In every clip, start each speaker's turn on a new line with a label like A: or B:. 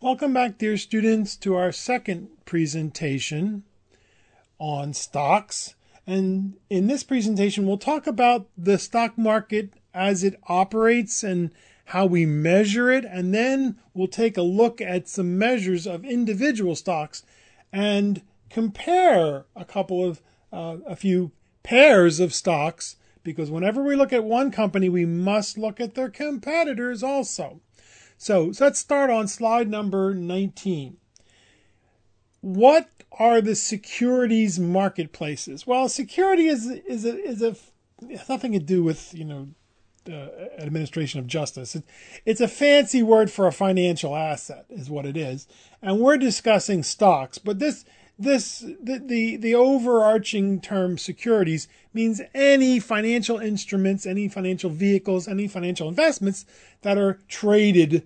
A: Welcome back, dear students, to our second presentation on stocks. And in this presentation, we'll talk about the stock market as it operates and how we measure it. And then we'll take a look at some measures of individual stocks and compare a few pairs of stocks, because whenever we look at one company, we must look at their competitors also. So let's start on slide number 19. What are the securities marketplaces? Well, security has nothing to do with administration of justice. It's a fancy word for a financial asset, is what it is. And we're discussing stocks, but the overarching term securities means any financial instruments, any financial vehicles, any financial investments that are traded.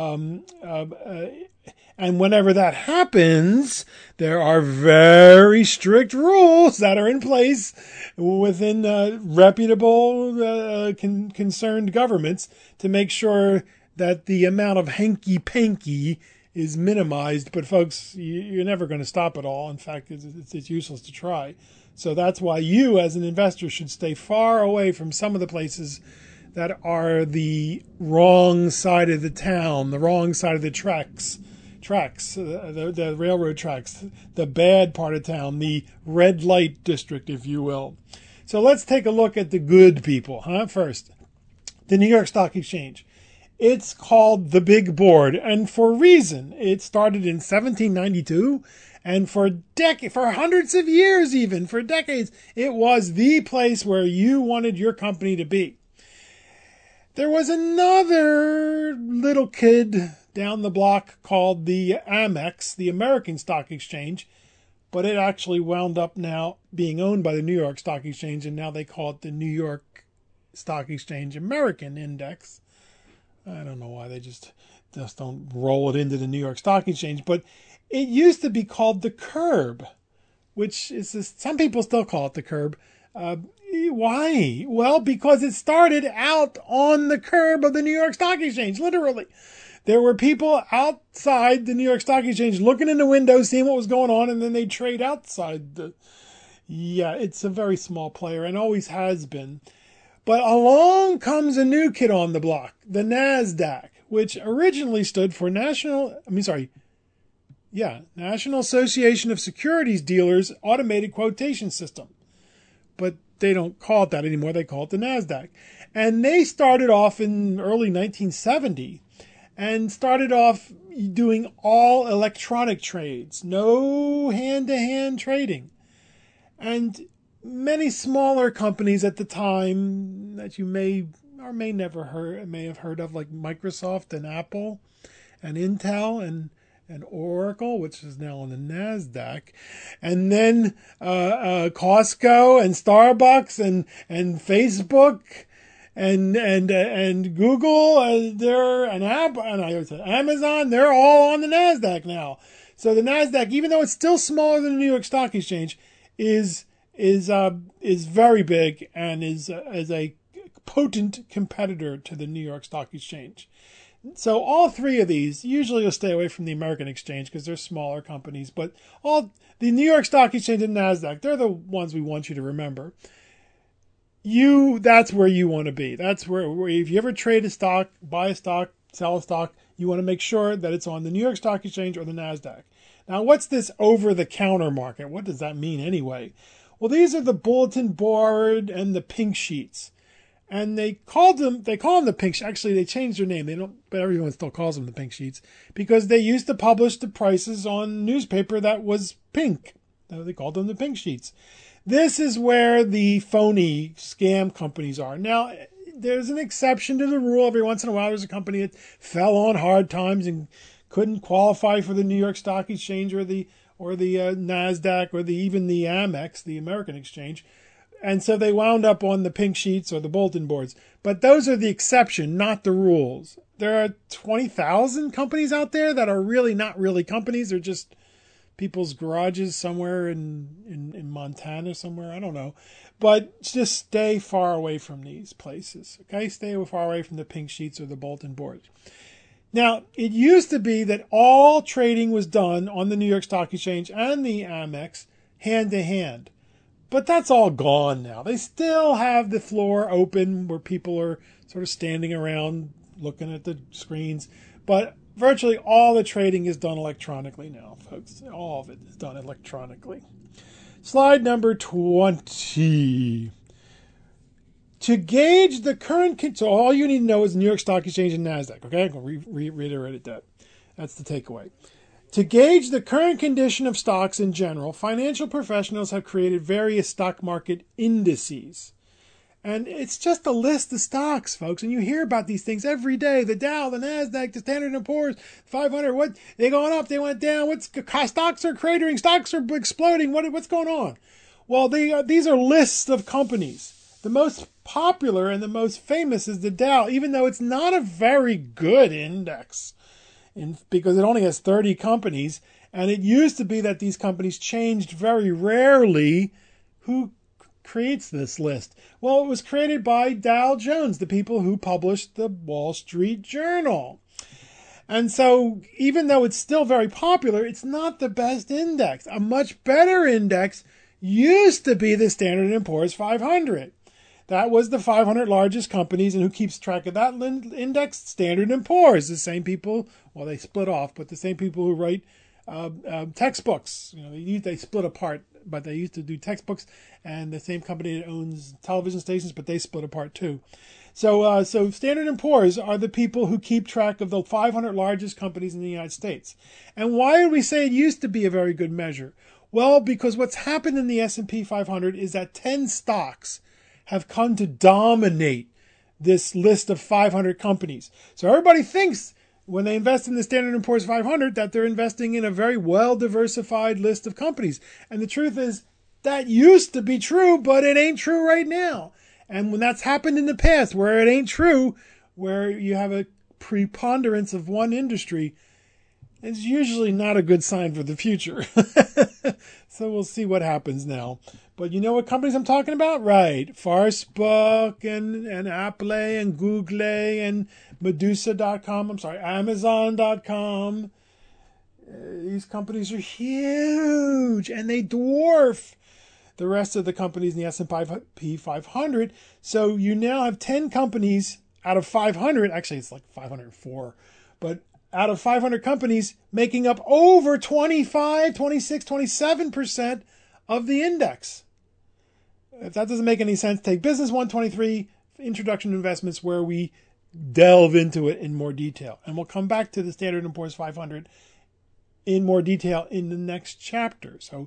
A: And whenever that happens, there are very strict rules that are in place within reputable concerned governments to make sure that the amount of hanky-panky is minimized. But folks, you're never going to stop it all. In fact, it's useless to try. So that's why you as an investor should stay far away from some of the places that are the wrong side of the town, the wrong side of the tracks, the railroad tracks, the bad part of town, the red light district, if you will. So let's take a look at the good people, first. The New York Stock Exchange. It's called the Big Board, and for a reason. It started in 1792, and for hundreds of years, even for decades, it was the place where you wanted your company to be. There was another little kid down the block called the Amex, the American Stock Exchange, but it actually wound up now being owned by the New York Stock Exchange, and now they call it the New York Stock Exchange American Index. I don't know why they just don't roll it into the New York Stock Exchange, but it used to be called the Curb, which some people still call it the Curb. Why? Well, because it started out on the curb of the New York Stock Exchange, literally. There were people outside the New York Stock Exchange looking in the window, seeing what was going on, and then they trade outside. It's a very small player and always has been. But along comes a new kid on the block, the NASDAQ, which originally stood for National Association of Securities Dealers Automated Quotation System. But they don't call it that anymore. They call it the NASDAQ. And they started off in early 1970 and started off doing all electronic trades, no hand-to-hand trading. And many smaller companies at the time that you may have heard of, like Microsoft and Apple and Intel and Oracle, which is now on the NASDAQ, and then Costco and Starbucks and Facebook and Google, Amazon, they're all on the NASDAQ now. So the NASDAQ, even though it's still smaller than the New York Stock Exchange, is very big and is a potent competitor to the New York Stock Exchange. So all three of these, usually you'll stay away from the American Exchange because they're smaller companies, but the New York Stock Exchange and NASDAQ, they're the ones we want you to remember. That's where you want to be. That's where if you ever trade a stock, buy a stock, sell a stock, you want to make sure that it's on the New York Stock Exchange or the NASDAQ. Now, what's this over-the-counter market? What does that mean anyway? Well, these are the bulletin board and the pink sheets. And they call them the pink sheets. Actually, they changed their name. But everyone still calls them the pink sheets because they used to publish the prices on newspaper that was pink. So they called them the pink sheets. This is where the phony scam companies are. Now, there's an exception to the rule. Every once in a while, there's a company that fell on hard times and couldn't qualify for the New York Stock Exchange or the NASDAQ or even the Amex, the American Exchange. And so they wound up on the pink sheets or the bulletin boards. But those are the exception, not the rules. There are 20,000 companies out there that are really not really companies. They're just people's garages somewhere in Montana somewhere. I don't know. But just stay far away from these places. Okay? Stay far away from the pink sheets or the bulletin boards. Now, it used to be that all trading was done on the New York Stock Exchange and the Amex hand to hand. But that's all gone now. They still have the floor open where people are sort of standing around looking at the screens. But virtually all the trading is done electronically now, folks. All of it is done electronically. Slide number 20. To gauge the current... So all you need to know is the New York Stock Exchange and NASDAQ. Okay? I'm going to reiterate that. That's the takeaway. To gauge the current condition of stocks in general, financial professionals have created various stock market indices. And it's just a list of stocks, folks. And you hear about these things every day. The Dow, the NASDAQ, the Standard & Poor's, 500. What? They going up, they went down. Stocks are cratering, stocks are exploding. What's going on? Well, these are lists of companies. The most popular and the most famous is the Dow, even though it's not a very good index. Because it only has 30 companies, and it used to be that these companies changed very rarely. Who creates this list? Well, it was created by Dow Jones, the people who published the Wall Street Journal. And so even though it's still very popular, it's not the best index. A much better index used to be the Standard & Poor's 500. That was the 500 largest companies, and who keeps track of that index? Standard & Poor's. The same people, well, they split off, but the same people who write textbooks. They split apart, but they used to do textbooks, and the same company that owns television stations, but they split apart too. So Standard & Poor's are the people who keep track of the 500 largest companies in the United States. And why would we say it used to be a very good measure? Well, because what's happened in the S&P 500 is that 10 stocks have come to dominate this list of 500 companies. So everybody thinks when they invest in the Standard & Poor's 500 that they're investing in a very well-diversified list of companies. And the truth is that used to be true, but it ain't true right now. And when that's happened in the past, where it ain't true, where you have a preponderance of one industry, it's usually not a good sign for the future. So we'll see what happens now. But you know what companies I'm talking about? Right. Facebook and Apple and Google and Medusa.com. I'm sorry, Amazon.com. These companies are huge and they dwarf the rest of the companies in the S&P 500. So you now have 10 companies out of 500. Actually, it's like 504. But out of 500 companies making up over 25, 26, 27% of the index. If that doesn't make any sense, take Business 123, Introduction to Investments, where we delve into it in more detail. And we'll come back to the Standard & Poor's 500 in more detail in the next chapter. So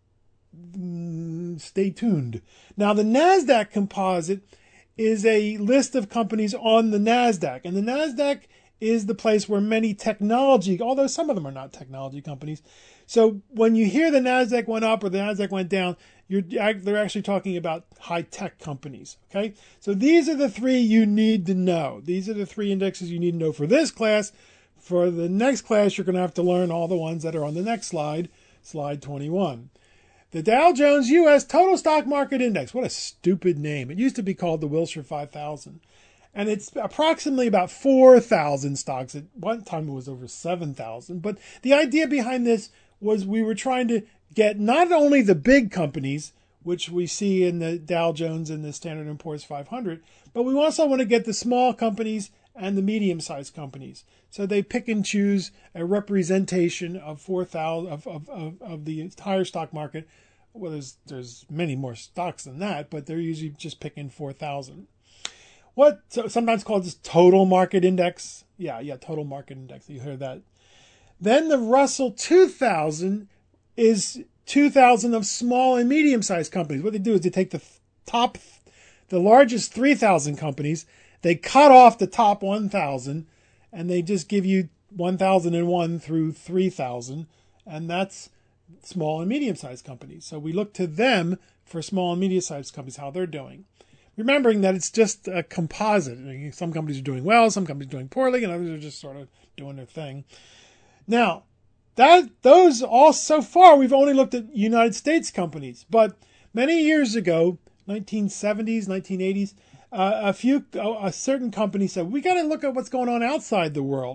A: stay tuned. Now, the NASDAQ Composite is a list of companies on the NASDAQ. And the NASDAQ is the place where many technology, although some of them are not technology companies. So when you hear the NASDAQ went up or the NASDAQ went down, they're actually talking about high-tech companies, okay? So these are the three you need to know. These are the three indexes you need to know for this class. For the next class, you're going to have to learn all the ones that are on the next slide, slide 21. The Dow Jones U.S. Total Stock Market Index. What a stupid name. It used to be called the Wilshire 5000. And it's approximately about 4,000 stocks. At one time it was over 7,000. But the idea behind this was we were trying to get not only the big companies, which we see in the Dow Jones and the Standard & Poor's 500, but we also want to get the small companies and the medium-sized companies. So they pick and choose a representation of 4,000 of the entire stock market. Well, there's many more stocks than that, but they're usually just picking 4,000. So sometimes called just total market index. Yeah, total market index. You heard that. Then the Russell 2000 is 2,000 of small and medium-sized companies. What they do is they take the largest 3,000 companies, they cut off the top 1,000, and they just give you 1,001 through 3,000, and that's small and medium-sized companies. So we look to them for small and medium-sized companies, how they're doing. Remembering that it's just a composite. Some companies are doing well, some companies are doing poorly, and others are just sort of doing their thing. Now, those all so far, we've only looked at United States companies. But many years ago, 1970s, 1980s, a certain company said, we got to look at what's going on outside the world.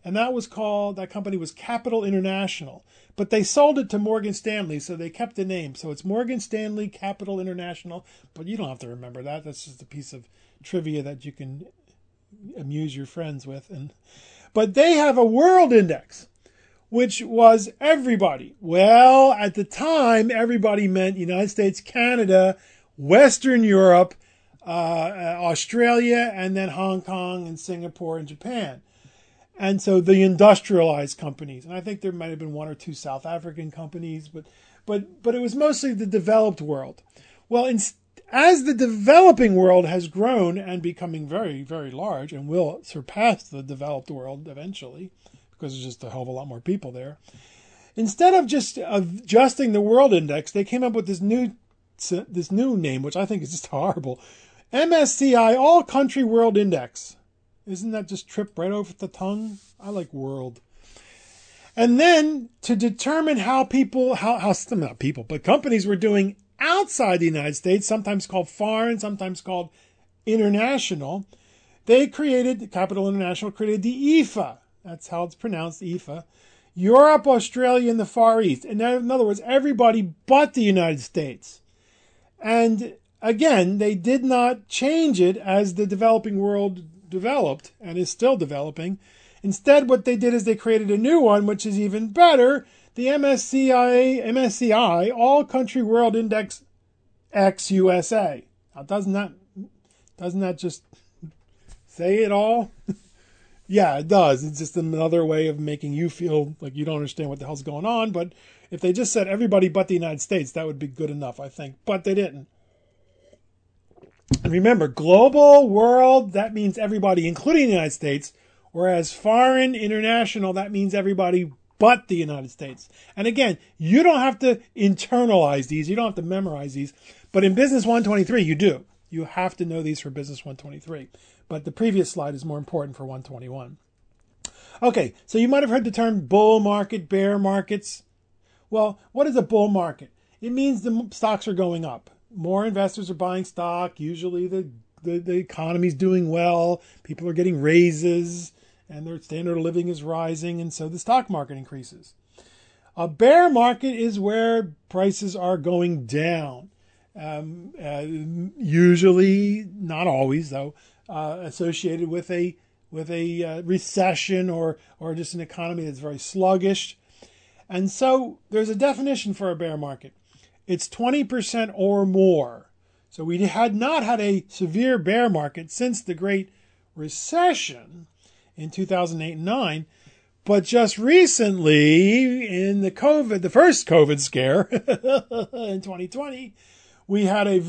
A: and that company was Capital International. But they sold it to Morgan Stanley, so they kept the name. So it's Morgan Stanley Capital International, but you don't have to remember that. That's just a piece of trivia that you can amuse your friends with. But they have a world index, which was everybody. Well, at the time, everybody meant United States, Canada, Western Europe, Australia, and then Hong Kong and Singapore and Japan. And so the industrialized companies, and I think there might have been one or two South African companies, but it was mostly the developed world. Well, as the developing world has grown and becoming very, very large and will surpass the developed world eventually, because there's just a hell of a lot more people there, instead of just adjusting the world index, they came up with this new name, which I think is just horrible. MSCI All Country World Index. Isn't that just trip right over the tongue? I like world. And then to determine how companies were doing outside the United States, sometimes called foreign, sometimes called international, Capital International created the EFA. That's how it's pronounced, EFA. Europe, Australia, and the Far East. And in other words, everybody but the United States. And again, they did not change it as the developing world developed and is still developing. Instead, what they did is they created a new one, which is even better, the MSCI All Country World Index X USA. Now, doesn't that just say it all? Yeah, it does. It's just another way of making you feel like you don't understand what the hell's going on. But if they just said everybody but the United States, that would be good enough, I think. But they didn't. And remember, global, world, that means everybody, including the United States, whereas foreign, international, that means everybody but the United States. And again, you don't have to internalize these. You don't have to memorize these. But in Business 123, you do. You have to know these for Business 123. But the previous slide is more important for 121. Okay, so you might have heard the term bull market, bear markets. Well, what is a bull market? It means the stocks are going up. More investors are buying stock. Usually the economy's doing well. People are getting raises and their standard of living is rising. And so the stock market increases. A bear market is where prices are going down. Usually, not always though, associated with a recession or just an economy that's very sluggish. And so there's a definition for a bear market. It's 20% or more. So we had not had a severe bear market since the Great Recession in 2008 and 9. But just recently, in the first COVID scare in 2020, we had the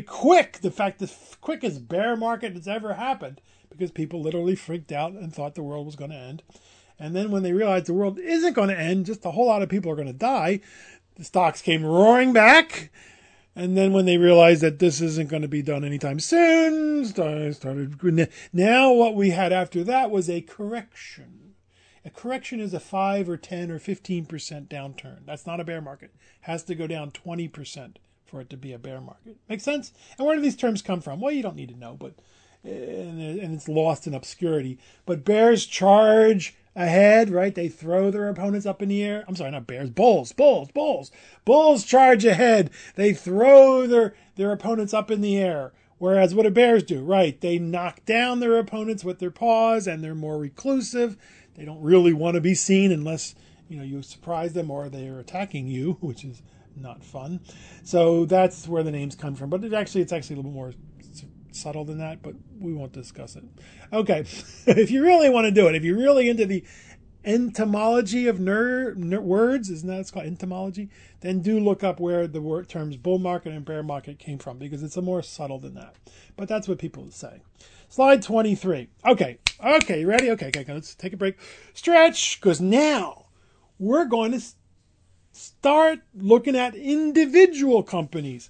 A: quickest bear market that's ever happened because people literally freaked out and thought the world was going to end. And then when they realized the world isn't going to end, just a whole lot of people are going to die, the stocks came roaring back. And then when they realized that this isn't going to be done anytime soon, started. Now what we had after that was a correction. A correction is a 5 or 10 or 15% downturn. That's not a bear market. It has to go down 20% for it to be a bear market. Make sense? And where do these terms come from? Well, you don't need to know, but and it's lost in obscurity. But bears charge ahead, right? They throw their opponents up in the air. I'm sorry, not bears, bulls. Bulls charge ahead. They throw their opponents up in the air. Whereas what do bears do? Right, they knock down their opponents with their paws and they're more reclusive. They don't really want to be seen unless you surprise them or they are attacking you, which is not fun. So that's where the names come from. But it's actually a little bit more subtle than that, but we won't discuss it. Okay, if you really want to do it, if you're really into the entomology of words, isn't that it's called entomology? Then do look up where the terms bull market and bear market came from, because it's a more subtle than that. But that's what people say. Slide 23. Okay, you ready? Okay, let's take a break. Stretch, because now we're going to start looking at individual companies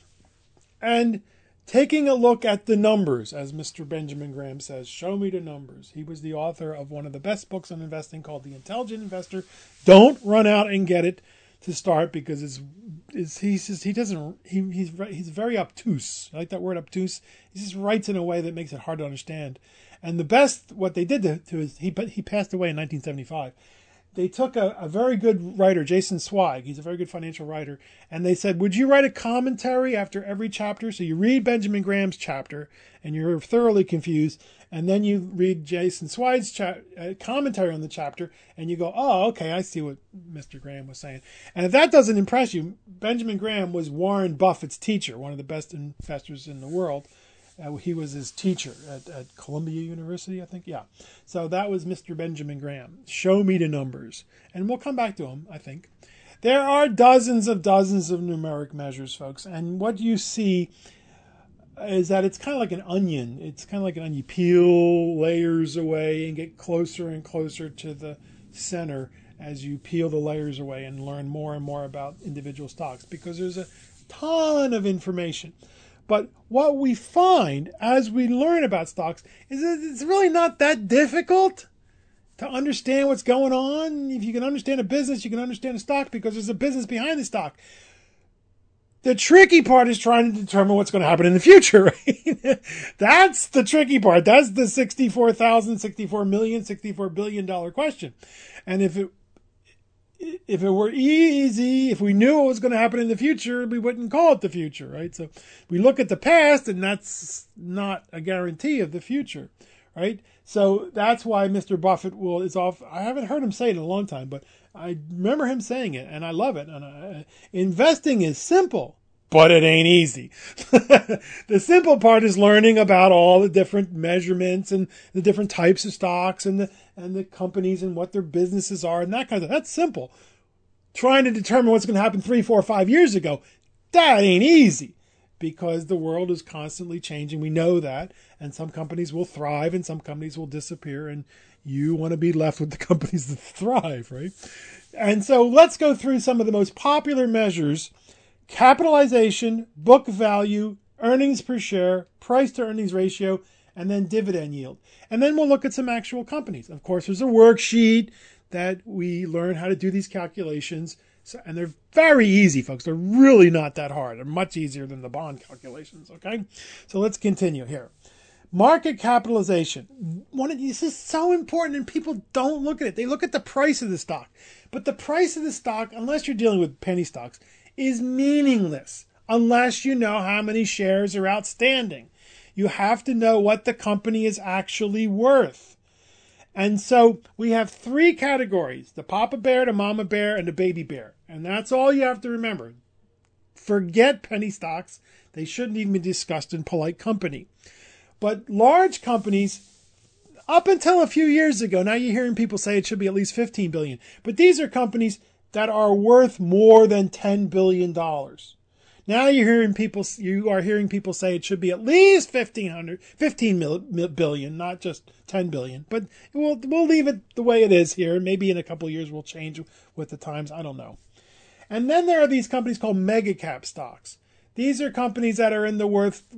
A: and taking a look at the numbers, as Mr. Benjamin Graham says. Show me the numbers. He was the author of one of the best books on investing called The Intelligent Investor. Don't run out and get it to start, because he's very obtuse. I like that word, obtuse. He just writes in a way that makes it hard to understand. And the best, what they did to his, he passed away in 1975. They took a very good writer, Jason Zweig. He's a very good financial writer. And they said, would you write a commentary after every chapter? So you read Benjamin Graham's chapter and you're thoroughly confused. And then you read Jason Zweig's commentary on the chapter and you go, oh, okay, I see what Mr. Graham was saying. And if that doesn't impress you, Benjamin Graham was Warren Buffett's teacher, one of the best investors in the world. He was his teacher at Columbia University, I think. Yeah. So that was Mr. Benjamin Graham. Show me the numbers. And we'll come back to him, I think. There are dozens of numeric measures, folks. And what you see is that it's kind of like an onion. It's kind of like an onion. You peel layers away and get closer and closer to the center as you peel the layers away and learn more and more about individual stocks, because there's a ton of information. But what we find as we learn about stocks is that it's really not that difficult to understand what's going on. If you can understand a business, you can understand a stock, because there's a business behind the stock. The tricky part is trying to determine what's going to happen in the future, right? That's the tricky part. That's the $64 billion question. And if it were easy, if we knew what was going to happen in the future, we wouldn't call it the future, right? So we look at the past, and that's not a guarantee of the future, right? So that's why Mr. Buffett is off. I haven't heard him say it in a long time, but I remember him saying it, and I love it. And investing is simple, but it ain't easy. The simple part is learning about all the different measurements and the different types of stocks and the companies and what their businesses are and that kind of stuff. That's simple. Trying to determine what's going to happen 3, 4, 5 years ago, that ain't easy, because the world is constantly changing. We know that. And some companies will thrive and some companies will disappear. And you want to be left with the companies that thrive, right? And so let's go through some of the most popular measures: capitalization, book value, earnings per share, price to earnings ratio, and then dividend yield. And then we'll look at some actual companies. Of course, there's a worksheet that we learn how to do these calculations. And they're very easy, folks. They're really not that hard. They're much easier than the bond calculations, okay? So let's continue here. Market capitalization. This is so important, and people don't look at it. They look at the price of the stock. But the price of the stock, unless you're dealing with penny stocks, is meaningless unless you know how many shares are outstanding. You have to know what the company is actually worth. And so we have 3 categories: the Papa Bear, the Mama Bear, and the Baby Bear. And that's all you have to remember. Forget penny stocks. They shouldn't even be discussed in polite company. But large companies, up until a few years ago, now you're hearing people say it should be at least $15 billion. But these are companies that are worth more than $10 billion. Now you are hearing people say it should be at least $15 billion, not just $10 billion. But we'll leave it the way it is here. Maybe in a couple of years we'll change with the times. I don't know. And then there are these companies called mega cap stocks. These are companies that are in the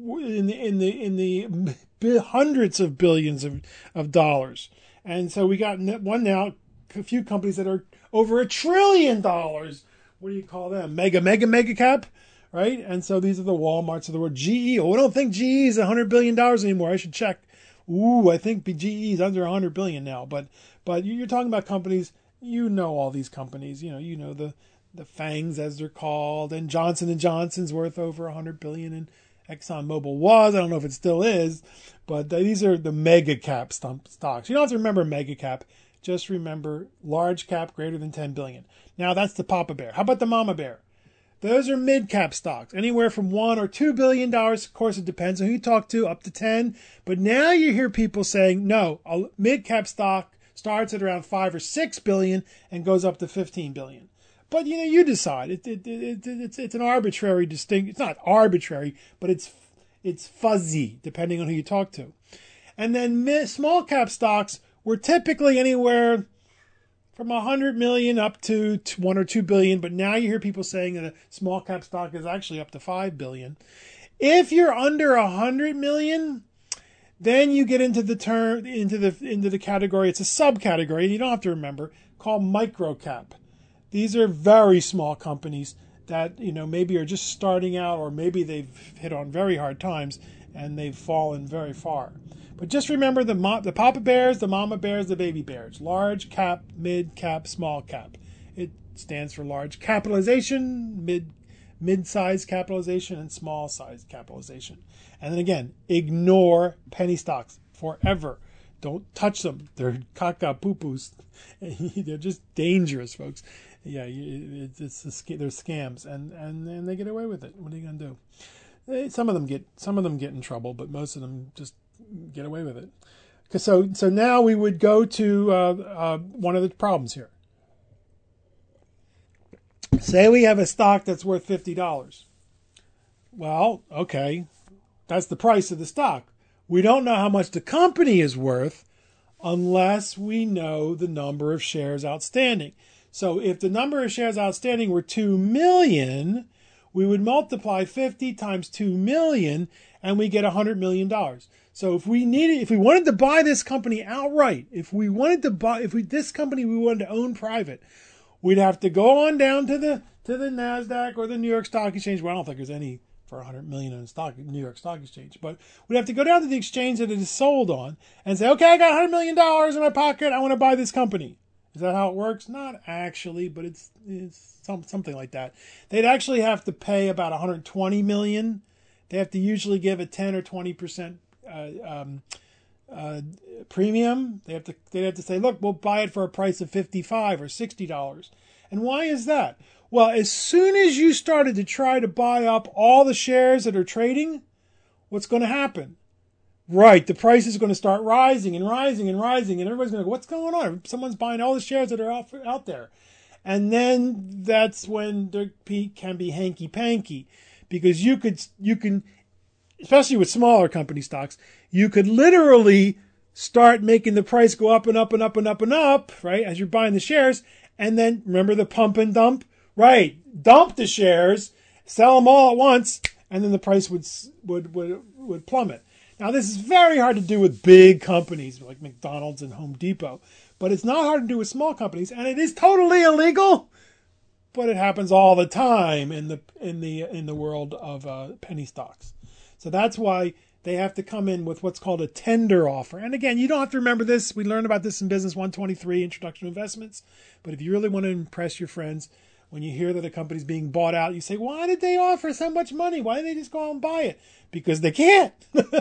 A: hundreds of billions of dollars. And so we got one now, a few companies that are over $1 trillion. What do you call them? Mega cap, right? And so these are the Walmarts of the world. GE. Oh, I don't think GE is $100 billion anymore. I should check. I think GE is under $100 billion now. But you're talking about companies. You know all these companies. You know the FANGs, as they're called, and Johnson & Johnson's worth over $100 billion, and ExxonMobil was. I don't know if it still is, but these are the mega cap stocks. You don't have to remember mega cap. Just remember large cap greater than 10 billion. Now that's the Papa Bear. How about the Mama Bear? Those are mid cap stocks, anywhere from $1 or $2 billion. Of course, it depends on who you talk to, up to 10. But now you hear people saying, no, a mid cap stock starts at around 5 or 6 billion and goes up to 15 billion. But you decide. It's an arbitrary distinction. It's not arbitrary, but it's fuzzy depending on who you talk to. And then small cap stocks were typically anywhere from 100 million up to 1 or 2 billion. But now you hear people saying that a small cap stock is actually up to 5 billion. If you're under 100 million, then you get into the category. It's a subcategory, and you don't have to remember, called micro cap. These are very small companies that, maybe are just starting out, or maybe they've hit on very hard times and they've fallen very far. But just remember the Papa Bears, the Mama Bears, the Baby Bears. Large cap, mid cap, small cap. It stands for large capitalization, mid-size capitalization, and small-size capitalization. And then again, ignore penny stocks forever. Don't touch them. They're caca-poo-poos. They're just dangerous, folks. Yeah, they're scams, and they get away with it. What are you going to do? Some of them get in trouble, but most of them just get away with it. So now we would go to one of the problems here. Say we have a stock that's worth $50. Well, okay, that's the price of the stock. We don't know how much the company is worth unless we know the number of shares outstanding. So if the number of shares outstanding were 2 million, we would multiply 50 times 2 million and we get $100 million. So if we wanted to buy this company outright, this company we wanted to own private, we'd have to go on down to the NASDAQ or the New York Stock Exchange. Well, I don't think there's any for $100 million in New York Stock Exchange, but we'd have to go down to the exchange that it is sold on and say, okay, I got $100 million in my pocket. I want to buy this company. Is that how it works? Not actually, but it's something like that. They'd actually have to pay about $120 million. They have to usually give a 10 or 20% premium. They'd have to say, look, we'll buy it for a price of $55 or $60. And why is that? Well, as soon as you started to try to buy up all the shares that are trading, what's going to happen? Right, the price is going to start rising and rising and rising, and everybody's going to go, what's going on? Someone's buying all the shares that are out there. And then that's when there can be hanky-panky, because you can, especially with smaller company stocks, you could literally start making the price go up and up and up and up and up, right, as you're buying the shares. And then, remember the pump and dump? Right, dump the shares, sell them all at once, and then the price would plummet. Now, this is very hard to do with big companies like McDonald's and Home Depot, but it's not hard to do with small companies, and it is totally illegal. But it happens all the time in the world of penny stocks. So that's why they have to come in with what's called a tender offer. And again, you don't have to remember this. We learned about this in Business 123, Introduction to Investments. But if you really want to impress your friends, when you hear that a company's being bought out, you say, why did they offer so much money? Why didn't they just go out and buy it? Because they can't.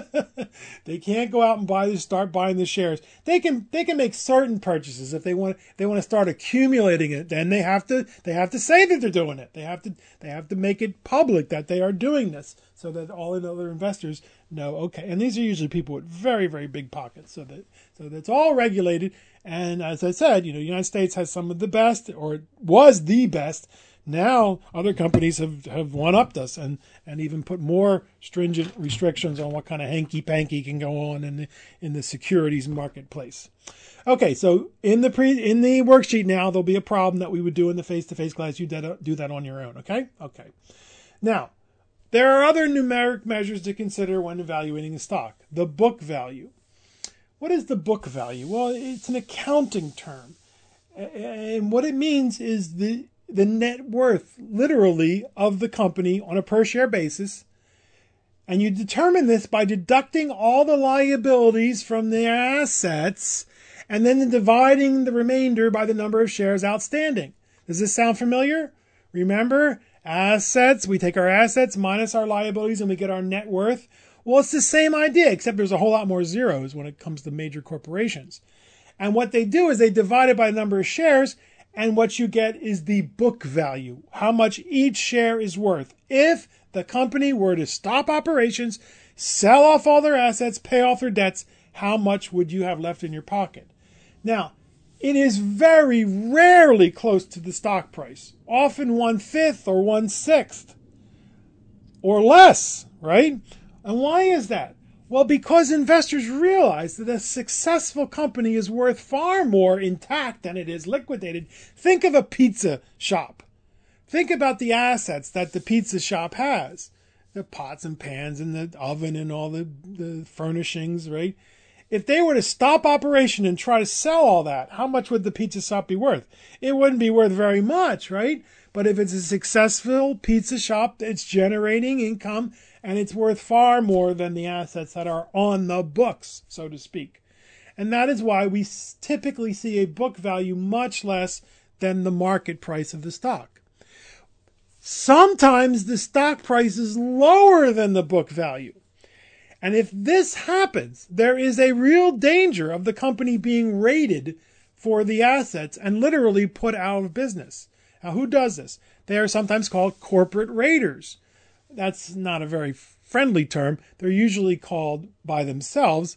A: They can't go out and start buying the shares. They can make certain purchases if they want to start accumulating it. Then they have to say that they're doing it. They have to make it public that they are doing this, so that all the other investors know. Okay, and these are usually people with very, very big pockets. So that's all regulated. And as I said, the United States has some of the best, or it was the best. Now other companies have one-upped us and even put more stringent restrictions on what kind of hanky-panky can go on in the securities marketplace. Okay, so in the worksheet now, there'll be a problem that we would do in the face-to-face class. You do that on your own, okay? Okay. Now, there are other numeric measures to consider when evaluating a stock. The book value. What is the book value? Well, it's an accounting term. And what it means is the net worth, literally, of the company on a per-share basis. And you determine this by deducting all the liabilities from the assets and then dividing the remainder by the number of shares outstanding. Does this sound familiar? Remember, assets, we take our assets minus our liabilities and we get our net worth. Well, it's the same idea, except there's a whole lot more zeros when it comes to major corporations. And what they do is they divide it by the number of shares, and what you get is the book value, how much each share is worth. If the company were to stop operations, sell off all their assets, pay off their debts, how much would you have left in your pocket? Now, it is very rarely close to the stock price, often 1/5 or 1/6 or less, right? And why is that? Well, because investors realize that a successful company is worth far more intact than it is liquidated. Think of a pizza shop. Think about the assets that the pizza shop has. The pots and pans and the oven and all the furnishings, right? If they were to stop operation and try to sell all that, how much would the pizza shop be worth? It wouldn't be worth very much, right? But if it's a successful pizza shop that's generating income and it's worth far more than the assets that are on the books, so to speak. And that is why we typically see a book value much less than the market price of the stock. Sometimes the stock price is lower than the book value. And if this happens, there is a real danger of the company being raided for the assets and literally put out of business. Now, who does this? They are sometimes called corporate raiders. That's not a very friendly term. They're usually called by themselves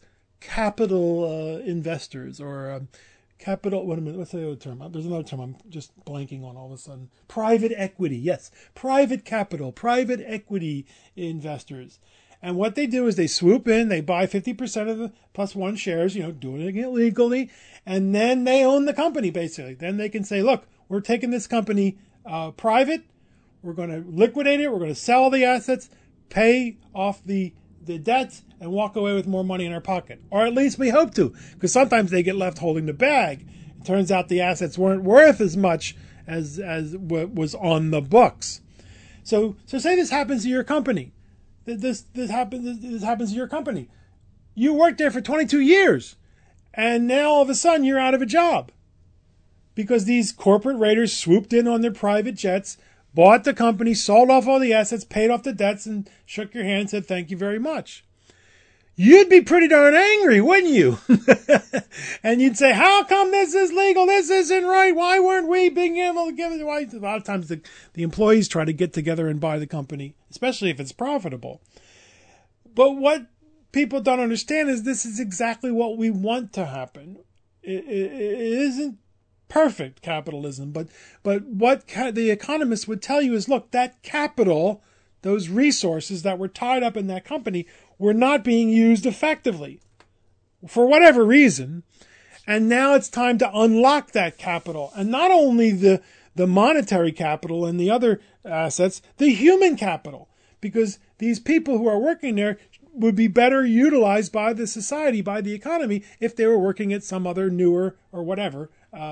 A: capital investors or capital. What's the other term? There's another term I'm just blanking on all of a sudden. Private equity. Yes, private capital, private equity investors. And what they do is they swoop in, they buy 50% of the plus one shares, doing it illegally, and then they own the company, basically. Then they can say, look, we're taking this company private, we're going to liquidate it, we're going to sell the assets, pay off the debts, and walk away with more money in our pocket. Or at least we hope to, because sometimes they get left holding the bag. It turns out the assets weren't worth as much as what was on the books. So say this happens to your company. This happens to your company. You worked there for 22 years, and now all of a sudden you're out of a job because these corporate raiders swooped in on their private jets, bought the company, sold off all the assets, paid off the debts, and shook your hand and said, thank you very much. You'd be pretty darn angry, wouldn't you? And you'd say, how come this is legal? This isn't right. Why weren't we being able to give it? Why? A lot of times the employees try to get together and buy the company, especially if it's profitable. But what people don't understand is this is exactly what we want to happen. It isn't perfect capitalism, but what the economists would tell you is, look, that capital, those resources that were tied up in that company were not being used effectively for whatever reason. And now it's time to unlock that capital. And not only the monetary capital and the other assets, the human capital, because these people who are working there would be better utilized by the society, by the economy, if they were working at some other newer or whatever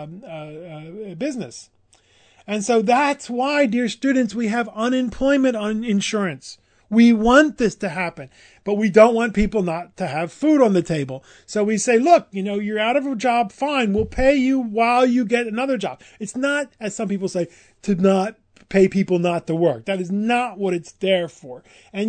A: business. And so that's why, dear students, we have unemployment insurance. We want this to happen, but we don't want people not to have food on the table. So we say, look, you're out of a job, fine, we'll pay you while you get another job. It's not, as some people say, to not pay people not to work. That is not what it's there for. And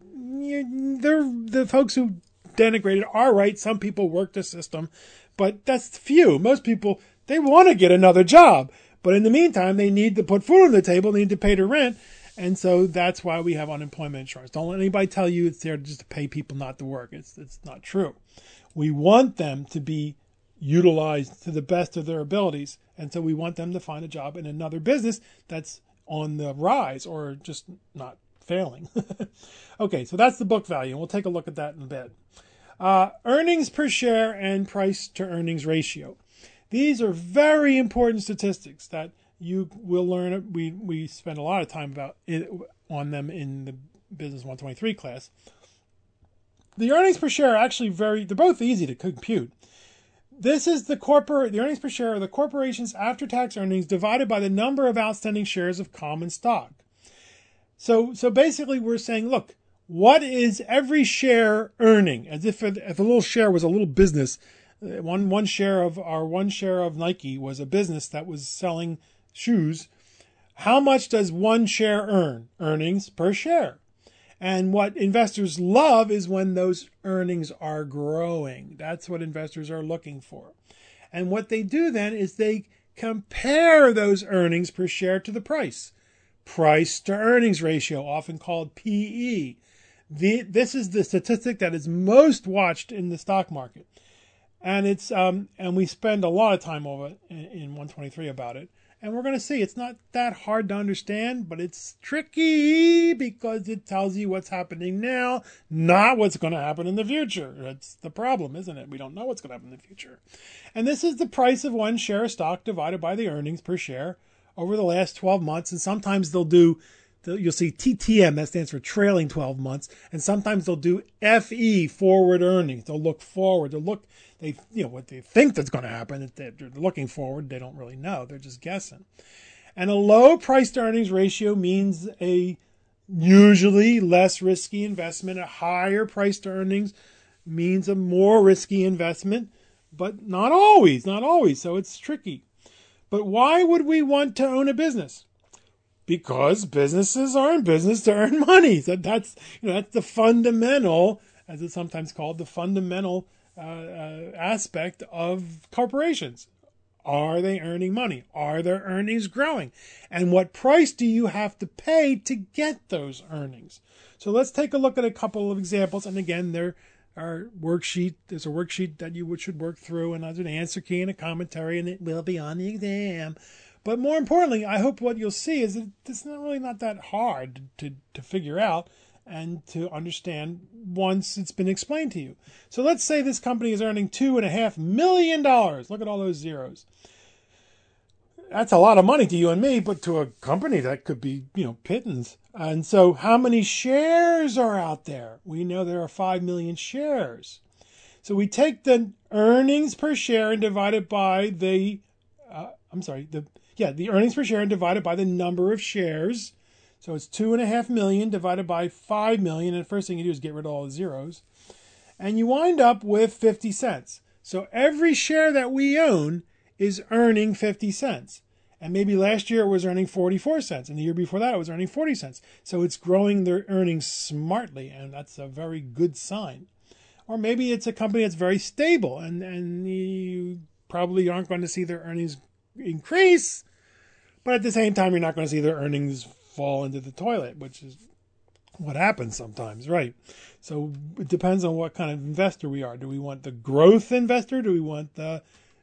A: the folks who denigrated are right. Some people work the system, but that's few. Most people, they want to get another job, but in the meantime, they need to put food on the table, they need to pay the rent. And so that's why we have unemployment insurance. Don't let anybody tell you it's there just to pay people not to work. It's not true. We want them to be utilized to the best of their abilities. And so we want them to find a job in another business that's on the rise or just not failing. Okay, so that's the book value. And we'll take a look at that in a bit. Earnings per share and price to earnings ratio. These are very important statistics that you will learn. We spend a lot of time on them in the Business 123 class. The earnings per share are actually they're both easy to compute. This is the earnings per share of the corporation's after-tax earnings divided by the number of outstanding shares of common stock. So basically we're saying, look, what is every share earning? As if a little share was a little business. One share of Nike was a business that was selling shoes. How much does one share earn? Earnings per share. And what investors love is when those earnings are growing. That's what investors are looking for. And what they do then is they compare those earnings per share to the price. Price to earnings ratio, often called PE. This is the statistic that is most watched in the stock market. And it's and we spend a lot of time over it in 123 about it. And we're going to see it's not that hard to understand, but it's tricky because it tells you what's happening now, not what's going to happen in the future. That's the problem, isn't it? We don't know what's going to happen in the future. And this is the price of one share of stock divided by the earnings per share over the last 12 months. And sometimes you'll see TTM, that stands for trailing 12 months. And sometimes they'll do FE, forward earnings. They'll look forward. What they think that's going to happen. They're looking forward. They don't really know. They're just guessing. And a low price to earnings ratio means a Usually less risky investment. A higher price to earnings means a more risky investment, but not always, not always. So it's tricky. But why would we want to own a business? Because businesses are in business to earn money. So that's the fundamental, as it's sometimes called, the fundamental aspect of corporations. Are they earning money? Are their earnings growing? And what price do you have to pay to get those earnings? So let's take a look at a couple of examples. And again, there's a worksheet that you should work through, and there's an answer key and a commentary, and it will be on the exam. But more importantly, I hope what you'll see is that it's not that hard to figure out and to understand once it's been explained to you. So let's say this company is earning $2.5 million. Look at all those zeros. That's a lot of money to you and me, but to a company that could be, pittance. And so how many shares are out there? We know there are 5 million shares. So we take the earnings per share and divide it by the earnings per share and divided by the number of shares. So it's 2.5 million divided by 5 million. And the first thing you do is get rid of all the zeros. And you wind up with 50 cents. So every share that we own is earning 50 cents. And maybe last year it was earning 44 cents. And the year before that it was earning 40 cents. So it's growing their earnings smartly. And that's a very good sign. Or maybe it's a company that's very stable. And you probably aren't going to see their earnings increase. But at the same time, you're not going to see their earnings fall into the toilet, which is what happens sometimes, right? So it depends on what kind of investor we are. Do we want the growth investor? Do we want the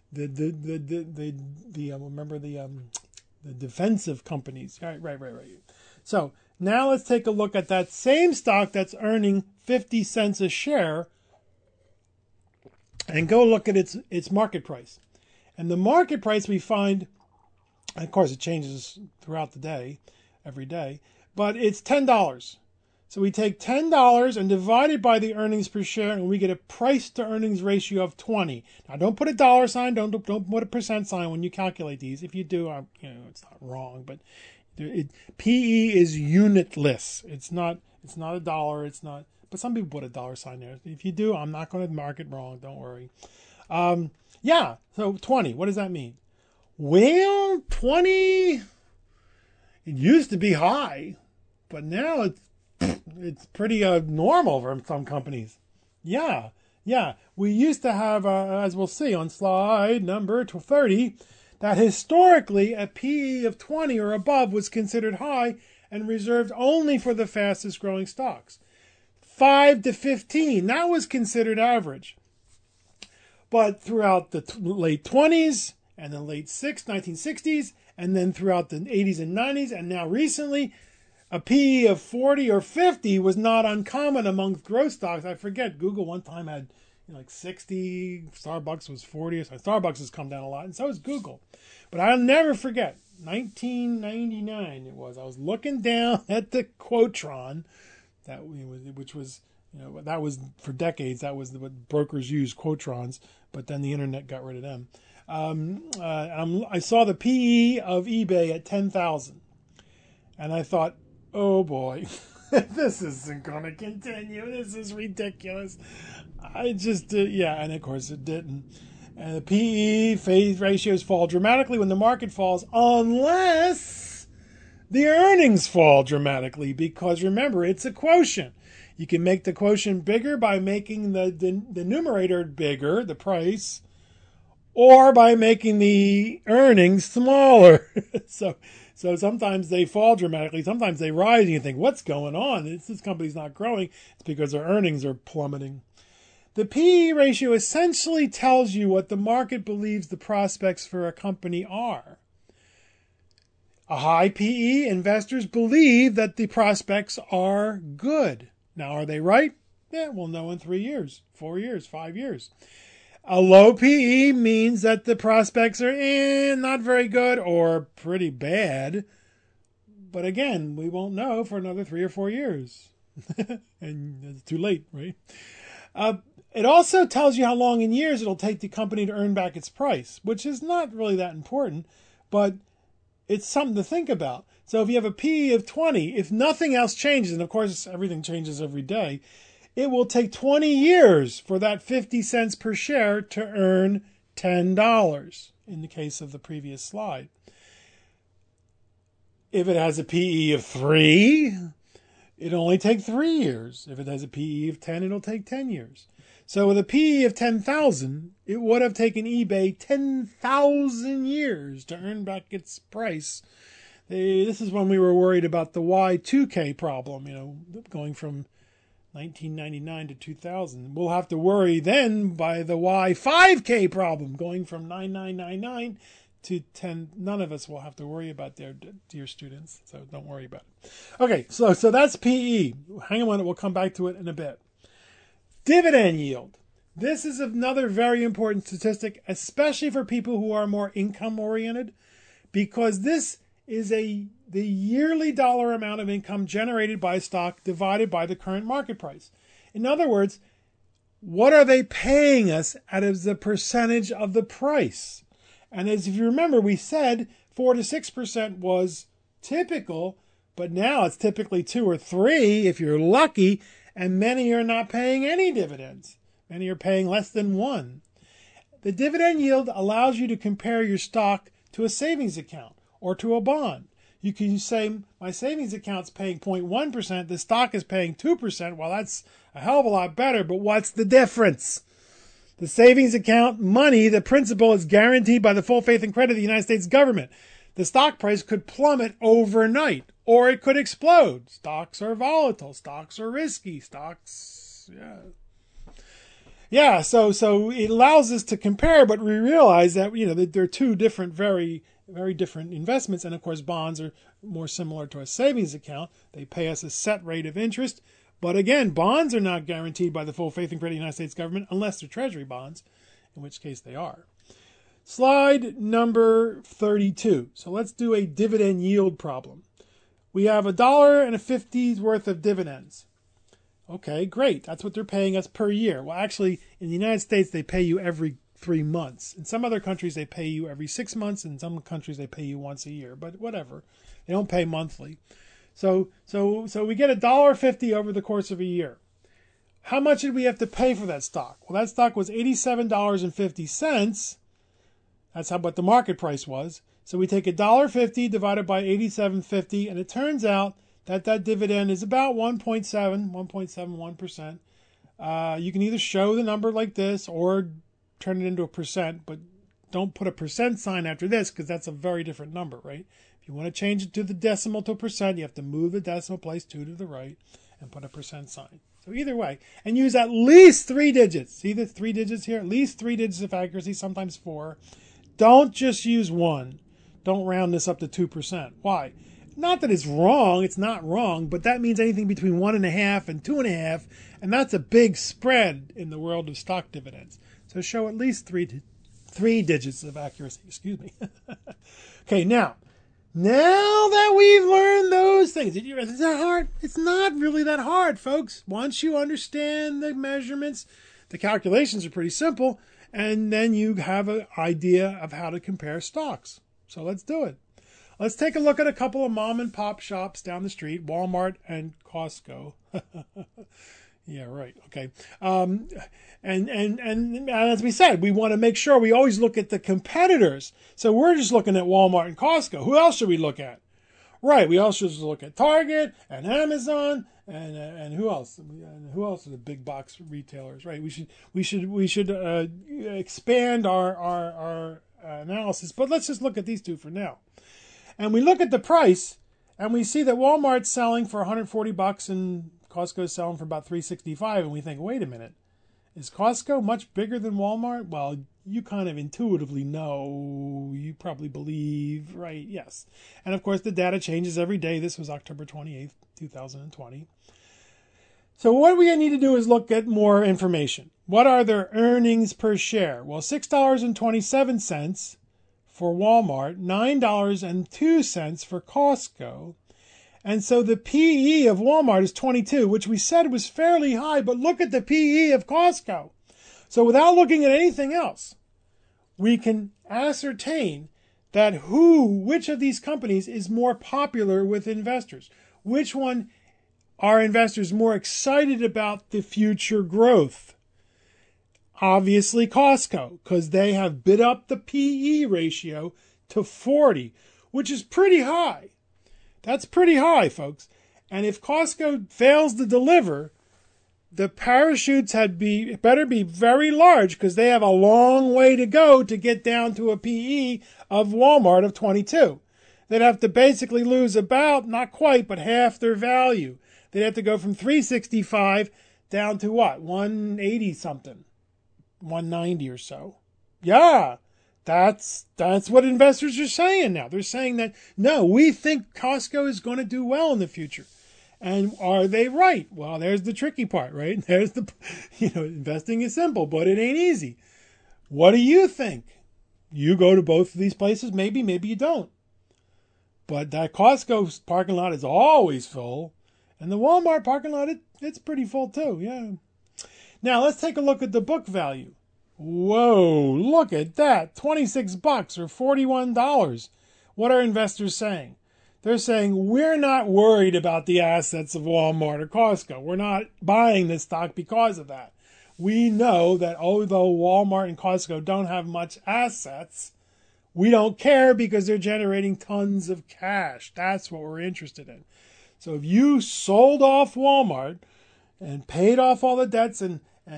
A: defensive companies? Right. So now let's take a look at that same stock that's earning 50 cents a share, and go look at its market price. And the market price we find, of course, it changes throughout the day, every day, but it's $10. So we take $10 and divide it by the earnings per share, and we get a price to earnings ratio of 20. Now, don't put a dollar sign, don't put a percent sign when you calculate these. If you do, it's not wrong, but PE is unitless. It's not a dollar. It's not. But some people put a dollar sign there. If you do, I'm not going to mark it wrong. Don't worry. So 20. What does that mean? Well, 20. It used to be high, but now it's pretty normal for some companies. Yeah. We used to have, as we'll see on slide number 30, that historically a PE of 20 or above was considered high and reserved only for the fastest growing stocks. 5 to 15, that was considered average. But throughout the late 20s and the late 1960s, and then throughout the 80s and 90s, and now recently, a PE of 40 or 50 was not uncommon among growth stocks. I forget, Google one time had 60, Starbucks was 40. So Starbucks has come down a lot, and so has Google. But I'll never forget, 1999 it was. I was looking down at the Quotron, which was, that was for decades. That was what brokers used, Quotrons, but then the internet got rid of them. I saw the PE of eBay at 10,000, and I thought, oh boy, this isn't going to continue. This is ridiculous. And of course it didn't. And the PE phase ratios fall dramatically when the market falls, unless the earnings fall dramatically, because remember, it's a quotient. You can make the quotient bigger by making the numerator bigger, the price, or by making the earnings smaller. So sometimes they fall dramatically, sometimes they rise, and you think, what's going on? This company's not growing. It's because their earnings are plummeting. The PE ratio essentially tells you what the market believes the prospects for a company are. A high PE, investors believe that the prospects are good. Now, are they right? Yeah, we'll know in 3 years, 4 years, 5 years. A low PE means that the prospects are not very good or pretty bad. But again, we won't know for another 3 or 4 years. And it's too late, right? It also tells you how long in years it'll take the company to earn back its price, which is not really that important. But it's something to think about. So if you have a PE of 20, if nothing else changes, and of course everything changes every day, it will take 20 years for that 50 cents per share to earn $10 in the case of the previous slide. If it has a PE of 3, it'll only take 3 years. If it has a PE of 10, it'll take 10 years. So with a PE of 10,000, it would have taken eBay 10,000 years to earn back its price. This is when we were worried about the Y2K problem, going from 1999 to 2000. We'll have to worry then by the Y5K problem, going from 9999 to 10. None of us will have to worry about there, dear students, so don't worry about it. Okay, so that's PE. Hang on, we'll come back to it in a bit. Dividend yield. This is another very important statistic, especially for people who are more income oriented, because this is the yearly dollar amount of income generated by a stock divided by the current market price. In other words, what are they paying us as a percentage of the price? And as if you remember, we said 4 to 6% was typical, but now it's typically 2 or 3 if you're lucky, and many are not paying any dividends. Many are paying less than 1. The dividend yield allows you to compare your stock to a savings account or to a bond. You can say, my savings account's paying 0.1%, the stock is paying 2%. Well, that's a hell of a lot better, but what's the difference? The savings account money, the principal, is guaranteed by the full faith and credit of the United States government. The stock price could plummet overnight, or it could explode. Stocks are volatile. Stocks are risky. So it allows us to compare, but we realize that, that there are two different, very, very different investments. And of course, bonds are more similar to a savings account. They pay us a set rate of interest. But again, bonds are not guaranteed by the full faith and credit of the United States government unless they're treasury bonds, in which case they are. Slide number 32. So let's do a dividend yield problem. We have $1.50 worth of dividends. Okay, great. That's what they're paying us per year. Well, actually, in the United States, they pay you every 3 months. In some other countries, they pay you every 6 months. In some countries, they pay you once a year. But whatever. They don't pay monthly. So we get $1.50 over the course of a year. How much did we have to pay for that stock? Well, that stock was $87.50. That's what the market price was. So we take $1.50 divided by $87.50, and it turns out that dividend is about 1.71%. You can either show the number like this or turn it into a percent, but don't put a percent sign after this because that's a very different number, right? If you want to change it to the decimal to a percent, you have to move the decimal place 2 to the right and put a percent sign. So either way, and use at least 3 digits. See the 3 digits here? At least 3 digits of accuracy, sometimes 4. Don't just use 1. Don't round this up to 2%. Why? Not that it's wrong. It's not wrong, but that means anything between 1.5 and 2.5, and that's a big spread in the world of stock dividends. So show at least 3 digits of accuracy. Excuse me. Okay, now that we've learned those things, is that hard? It's not really that hard, folks. Once you understand the measurements, the calculations are pretty simple, and then you have an idea of how to compare stocks. So let's do it. Let's take a look at a couple of mom and pop shops down the street, Walmart and Costco. Yeah, right. Okay. And as we said, we want to make sure we always look at the competitors. So we're just looking at Walmart and Costco. Who else should we look at? Right. We also should look at Target and Amazon and who else? And who else are the big box retailers? Right. We should expand our analysis, but let's just look at these two for now. And we look at the price, and we see that Walmart's selling for $140 and Costco's selling for about $365, and we think, wait a minute, is Costco much bigger than Walmart? Well, you kind of intuitively know, you probably believe, right? Yes. And of course, the data changes every day. This was October 28th, 2020. So what we need to do is look at more information. What are their earnings per share? Well, $6.27 for Walmart, $9.02 for Costco. And so the PE of Walmart is 22, which we said was fairly high, but look at the PE of Costco. So without looking at anything else, we can ascertain which of these companies is more popular with investors? Which one are investors more excited about the future growth? Obviously Costco, because they have bid up the PE ratio to 40, which is pretty high. That's pretty high, folks. And if Costco fails to deliver, the parachutes better be very large, because they have a long way to go to get down to a PE of Walmart of 22. They'd have to basically lose about, not quite, but half their value. They'd have to go from 365 down to what? 180 something. 190 or so. Yeah, that's what investors are saying now. They're saying that, no, we think Costco is going to do well in the future. And are they right? Well, there's the tricky part, right? There's investing is simple, but it ain't easy. What do you think? You go to both of these places? Maybe you don't. But that Costco parking lot is always full. And the Walmart parking lot, it's pretty full too, yeah. Now, let's take a look at the book value. Whoa, look at that. $26 or $41. What are investors saying? They're saying, we're not worried about the assets of Walmart or Costco. We're not buying this stock because of that. We know that although Walmart and Costco don't have much assets, we don't care because they're generating tons of cash. That's what we're interested in. So if you sold off Walmart and paid off all the debts and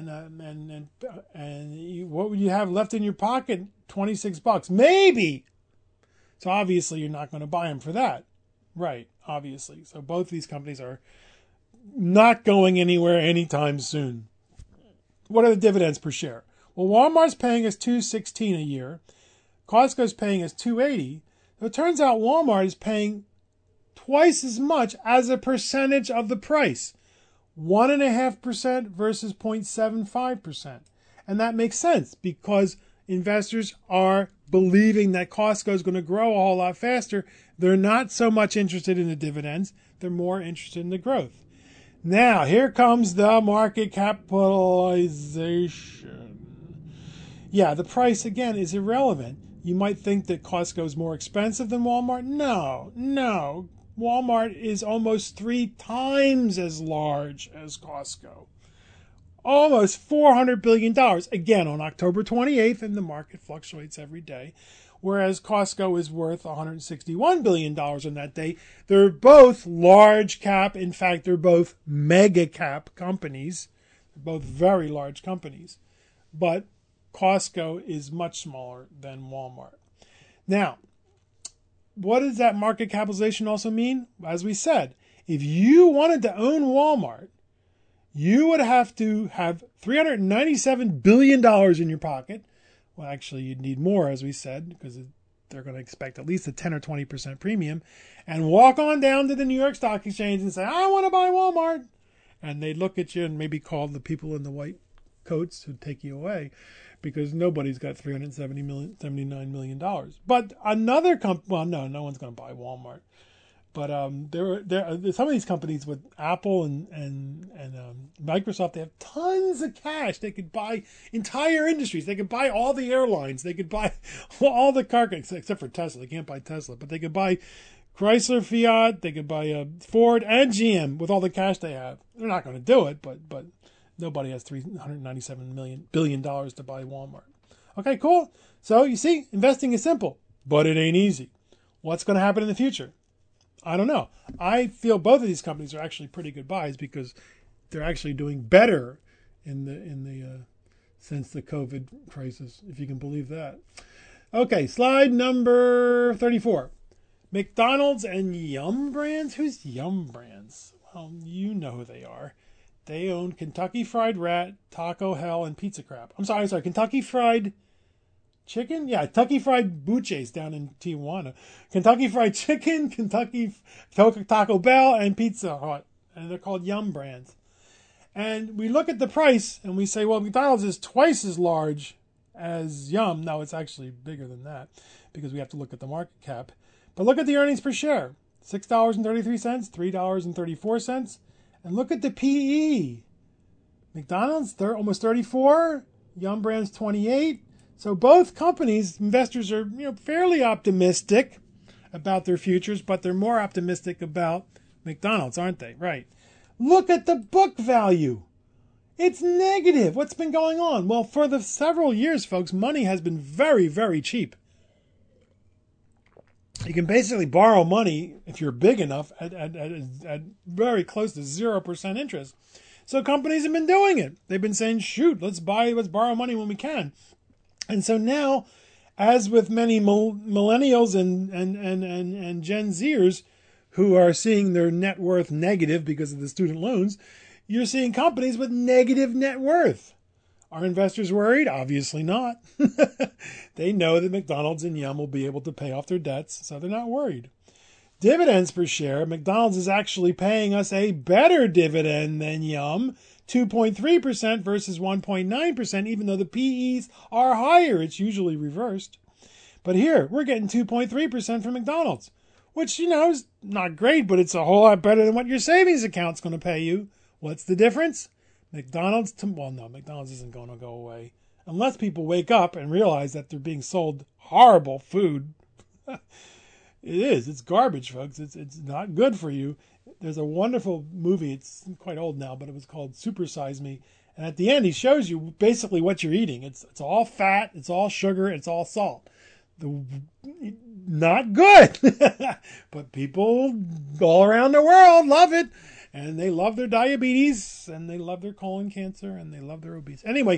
A: what would you have left in your pocket? $26, maybe. So obviously you're not going to buy them for that, right? Obviously. So both these companies are not going anywhere anytime soon. What are the dividends per share? Well, Walmart's paying us $2.16 a year. Costco's paying us $2.80. So it turns out Walmart is paying twice as much as a percentage of the price. 1.5% versus 0.75%. And that makes sense because investors are believing that Costco is going to grow a whole lot faster. They're not so much interested in the dividends. They're more interested in the growth. Now, here comes the market capitalization. Yeah, the price, again, is irrelevant. You might think that Costco is more expensive than Walmart. No. Walmart is almost 3 times as large as Costco. Almost $400 billion. Again, on October 28th, and the market fluctuates every day. Whereas Costco is worth $161 billion on that day. They're both large cap. In fact, they're both mega cap companies. They're both very large companies. But Costco is much smaller than Walmart. Now, what does that market capitalization also mean? As we said, if you wanted to own Walmart, you would have to have $397 billion in your pocket. Well, actually, you'd need more, as we said, because they're going to expect at least a 10 or 20% premium, and walk on down to the New York Stock Exchange and say, I want to buy Walmart. And they'd look at you and maybe call the people in the white coats who'd take you away, because nobody's got $79 million. But another company, well, no one's going to buy Walmart. But there are some of these companies with Apple and Microsoft. They have tons of cash. They could buy entire industries. They could buy all the airlines. They could buy all the car companies, except for Tesla. They can't buy Tesla, but they could buy Chrysler, Fiat. They could buy Ford and GM with all the cash they have. They're not going to do it, but nobody has $397 billion to buy Walmart. Okay, cool. So you see, investing is simple, but it ain't easy. What's going to happen in the future? I don't know. I feel both of these companies are actually pretty good buys because they're actually doing better in the since the COVID crisis, if you can believe that. Okay, slide number 34. McDonald's and Yum Brands. Who's Yum Brands? Well, you know who they are. They own Kentucky Fried Rat, Taco Hell, and Pizza Crap. I'm sorry, Kentucky Fried Chicken? Yeah, Kentucky Fried Buches down in Tijuana. Kentucky Fried Chicken, Kentucky Taco Bell, and Pizza Hut. And they're called Yum Brands. And we look at the price and we say, well, McDonald's is twice as large as Yum. No, it's actually bigger than that because we have to look at the market cap. But look at the earnings per share. $6.33, $3.34. And look at the PE. McDonald's, they're almost 34. Yum Brands, 28. So both companies, investors are fairly optimistic about their futures, but they're more optimistic about McDonald's, aren't they? Right. Look at the book value. It's negative. What's been going on? Well, for the several years, folks, money has been very, very cheap. You can basically borrow money if you're big enough at very close to 0% interest. So companies have been doing it. They've been saying, shoot, let's borrow money when we can. And so now, as with many millennials and Gen Zers who are seeing their net worth negative because of the student loans, you're seeing companies with negative net worth. Are investors worried? Obviously not. They know that McDonald's and Yum will be able to pay off their debts, so they're not worried. Dividends per share, McDonald's is actually paying us a better dividend than Yum, 2.3% versus 1.9%, even though the PEs are higher. It's usually reversed. But here, we're getting 2.3% from McDonald's, which, is not great, but it's a whole lot better than what your savings account's going to pay you. What's the difference? McDonald's isn't going to go away. Unless people wake up and realize that they're being sold horrible food. It is. It's garbage, folks. It's not good for you. There's a wonderful movie. It's quite old now, but it was called Super Size Me. And at the end, he shows you basically what you're eating. It's all fat. It's all sugar. It's all salt. Not good. But people all around the world love it. And they love their diabetes, and they love their colon cancer, and they love their obese. Anyway,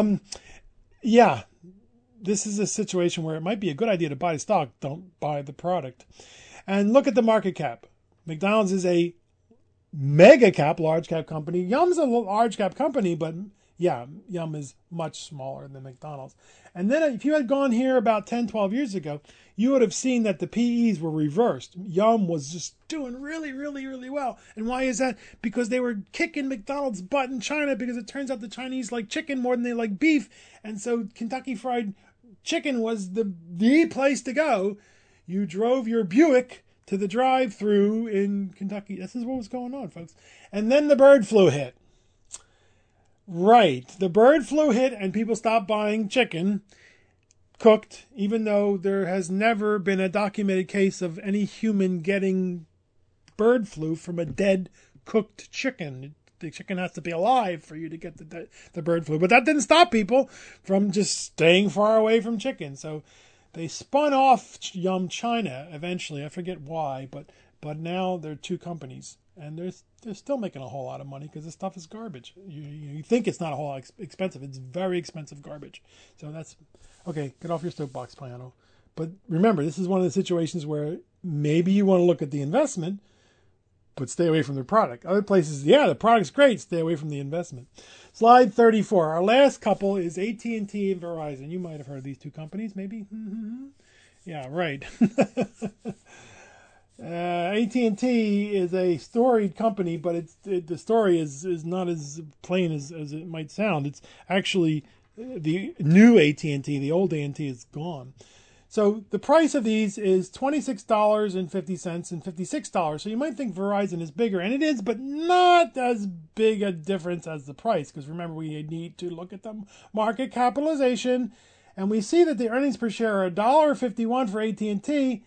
A: this is a situation where it might be a good idea to buy the stock. Don't buy the product. And look at the market cap. McDonald's is a mega cap, large cap company. Yum's a large cap company, but Yum is much smaller than McDonald's. And then if you had gone here about 10, 12 years ago, you would have seen that the PEs were reversed. Yum was just doing really, really, really well. And why is that? Because they were kicking McDonald's butt in China, because it turns out the Chinese like chicken more than they like beef. And so Kentucky Fried Chicken was the place to go. You drove your Buick to the drive-thru in Kentucky. This is what was going on, folks. And then the bird flu hit. Right. The bird flu hit and people stopped buying chicken cooked, even though there has never been a documented case of any human getting bird flu from a dead cooked chicken. The chicken has to be alive for you to get the bird flu. But that didn't stop people from just staying far away from chicken. So they spun off Yum China eventually. I forget why, but now they're two companies. And they're still making a whole lot of money because this stuff is garbage. You think it's not a whole lot expensive. It's very expensive garbage. So that's... Okay, get off your soapbox, Piano. But remember, this is one of the situations where maybe you want to look at the investment, but stay away from the product. Other places, the product's great. Stay away from the investment. Slide 34. Our last couple is AT&T and Verizon. You might have heard of these two companies, maybe? Yeah, right. AT&T is a storied company, but the story is not as plain as it might sound. It's actually the new AT&T. The old AT&T is gone. So the price of these is $26.50 and $56. So you might think Verizon is bigger, and it is, but not as big a difference as the price, because remember, we need to look at the market capitalization, and we see that the earnings per share are $1.51 for AT&T,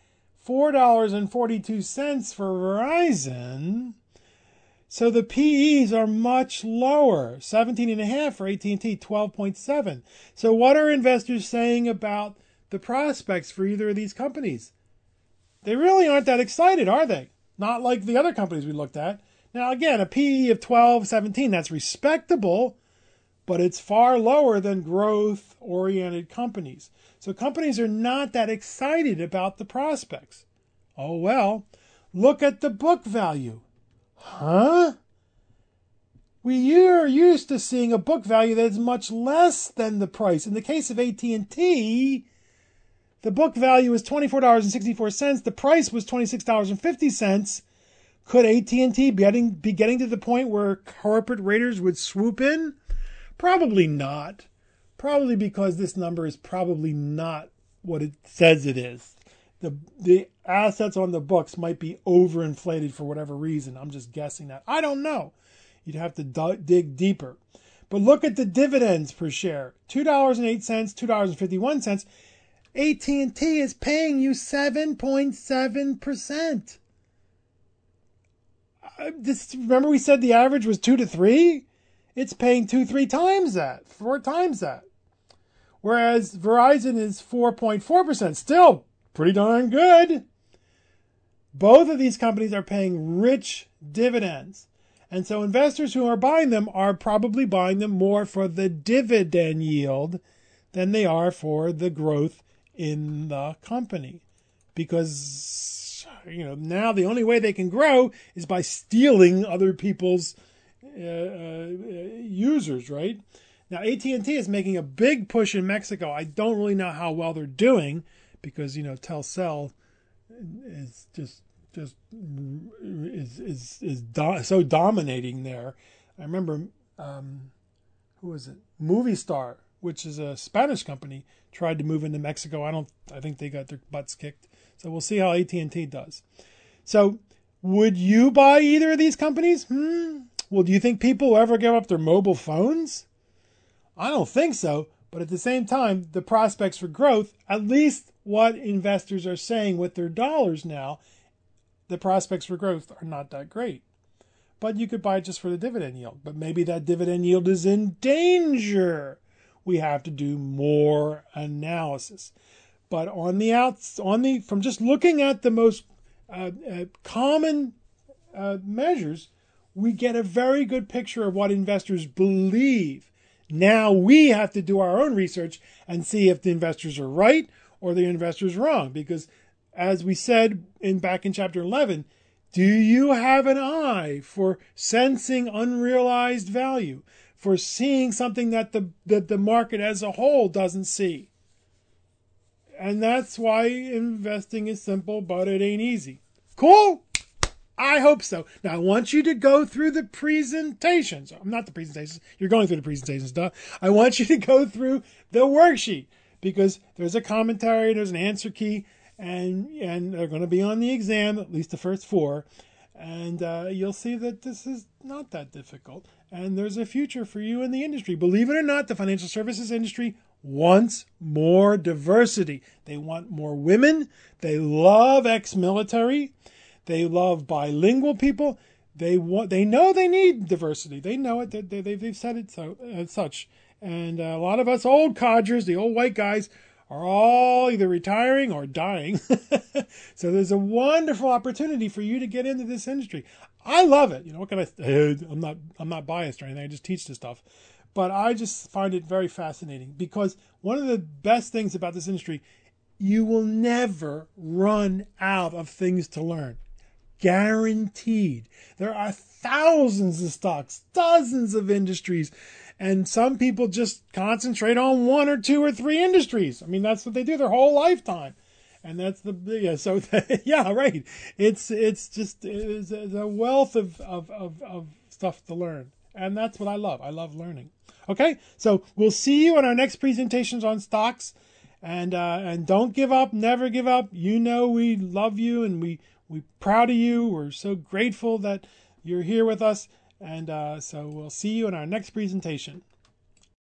A: $4.42 for Verizon. So the PEs are much lower, 17.5 for AT&T, 12.7. So what are investors saying about the prospects for either of these companies? They really aren't that excited, are they? Not like the other companies we looked at. Now, again, a PE of 12, 17, that's respectable, but it's far lower than growth-oriented companies. So companies are not that excited about the prospects. Oh, well, look at the book value. Huh? We are used to seeing a book value that is much less than the price. In the case of AT&T, the book value is $24.64. The price was $26.50. Could AT&T be getting to the point where corporate raiders would swoop in? Probably not. Probably because this number is probably not what it says it is. The assets on the books might be overinflated for whatever reason. I'm just guessing that. I don't know. You'd have to dig deeper. But look at the dividends per share. $2.08, $2.51. AT&T is paying you 7.7%. Remember we said the average was 2 to 3? It's paying 2-3 times that, 4 times that. Whereas Verizon is 4.4%. Still pretty darn good. Both of these companies are paying rich dividends. And so investors who are buying them are probably buying them more for the dividend yield than they are for the growth in the company. Because, now the only way they can grow is by stealing other people's users, right? Now, AT&T is making a big push in Mexico. I don't really know how well they're doing because, Telcel is so dominating there. I remember, who was it? Movistar, which is a Spanish company, tried to move into Mexico. I think they got their butts kicked. So we'll see how AT&T does. So would you buy either of these companies? Well, do you think people will ever give up their mobile phones? I don't think so. But at the same time, the prospects for growth, at least what investors are saying with their dollars now, the prospects for growth are not that great. But you could buy it just for the dividend yield. But maybe that dividend yield is in danger. We have to do more analysis. But from just looking at the most common measures, we get a very good picture of what investors believe. Now we have to do our own research and see if the investors are right or the investors wrong. Because as we said back in chapter 11, do you have an eye for sensing unrealized value, for seeing something that the market as a whole doesn't see? And that's why investing is simple, but it ain't easy. Cool? I hope so. Now, I want you to go through the presentations. Not the presentations. You're going through the presentations, duh. I want you to go through the worksheet because there's a commentary, there's an answer key, and they're going to be on the exam, at least the first 4. And you'll see that this is not that difficult. And there's a future for you in the industry. Believe it or not, the financial services industry wants more diversity. They want more women. They love ex-military. They love bilingual people. They know they need diversity. They know it. They've said it so as such. And a lot of us old codgers, the old white guys, are all either retiring or dying. So there's a wonderful opportunity for you to get into this industry. I love it. What can I say? I'm not biased or anything. I just teach this stuff. But I just find it very fascinating because one of the best things about this industry, you will never run out of things to learn. Guaranteed. There are thousands of stocks, dozens of industries, and some people just concentrate on 1 or 2 or 3 industries. I mean, that's what they do their whole lifetime. And that's yeah, right. It's a wealth of stuff to learn. And that's what I love. I love learning. Okay, so we'll see you in our next presentations on stocks. And don't give up, never give up. We love you and we're proud of you. We're so grateful that you're here with us. And so we'll see you in our next presentation.